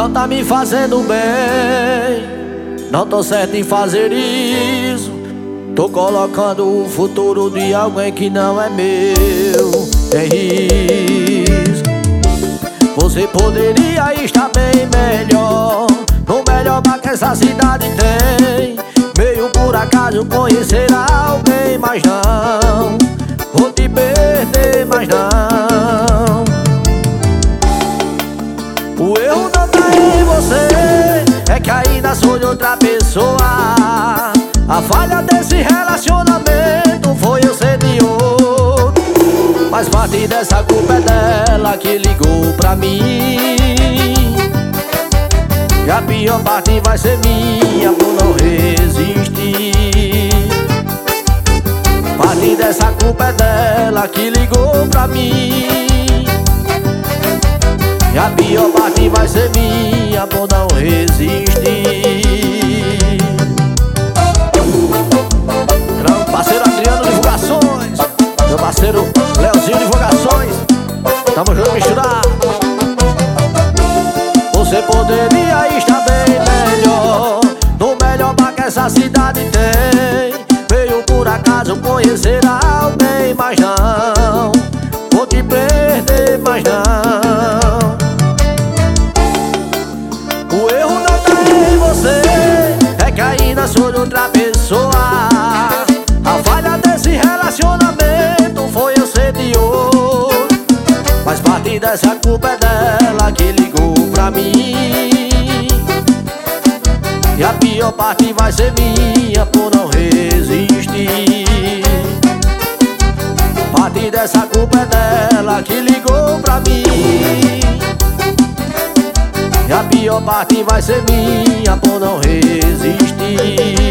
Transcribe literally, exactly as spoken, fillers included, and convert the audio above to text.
não tá me fazendo bem. Não tô certo em fazer isso. Tô colocando o futuro de alguém que não é meu em risco. Você poderia estar bem melhor, no melhor bar que essa cidade tem. Meio por acaso conhecer alguém, mas não vou te perder, mas não. O erro não tá em você, é que ainda sou de outra pessoa. A falha desse relacionamento foi eu ser de outro. Mas parte dessa culpa é dela que ligou pra mim. E a pior parte vai ser minha por não resistir. Parte dessa culpa é dela que ligou pra mim. E a pior parte vai ser minha por não resistir. Meu parceiro Adriano Divulgações, meu parceiro Leozinho Divulgações, tamo junto misturado. Você poderia estar bem melhor, no melhor bar que essa cidade tem. Veio por acaso conhecer alguém, mas não vou te perder, mas não. O erro não tá em você, é que ainda sou de outra pessoa. A falha desse relacionamento foi eu ser de outro. Mas parte dessa culpa é dela que ligou pra mim. E a pior parte vai ser minha por não resistir. Parte dessa culpa é dela que ligou pra mim. E a pior parte vai ser minha por não resistir.